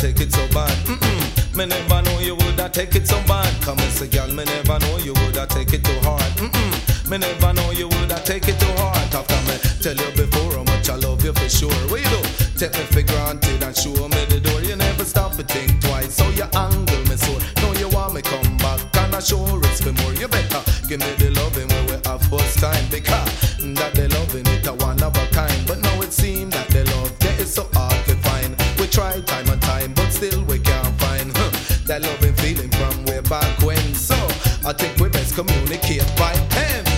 take it so bad. Me never know you woulda take it so bad. Come and say, girl, me never know you woulda take it too hard. Me never know you woulda take it too hard. After me tell you before how much I love you for sure. What you do? Take me for granted and show me the door. You never stop to think twice, so you angle me so. Know you want me come back, and I sure it's for more. You better give me the loving when we have first time, because that the loving it a one of a kind. But now it seems that the love there is so hard to find. We try time and time, but still we can't find that loving feeling from way back when. So I think we best communicate by pen.